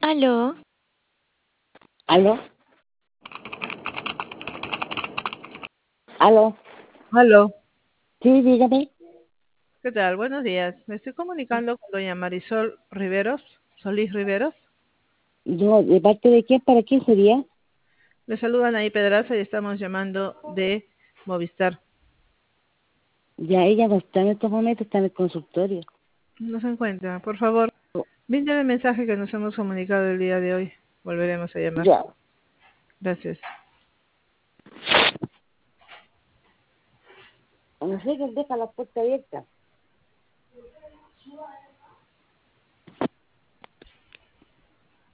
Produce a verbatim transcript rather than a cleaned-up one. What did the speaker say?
¿Aló? ¿Aló? ¿Aló? Aló, Sí, dígame. ¿qué tal? Buenos días. Me estoy comunicando con doña Marisol Riveros, Solís Riveros. No, ¿de parte de quién? ¿Para quién sería? Le saludan ahí Pedraza y estamos llamando de Movistar. Ya ella no está en estos momentos, está en el consultorio. No se encuentra. Por favor, brindeme el mensaje que nos hemos comunicado el día de hoy. Volveremos a llamar. Ya. Gracias. No sé quién deja la puerta abierta.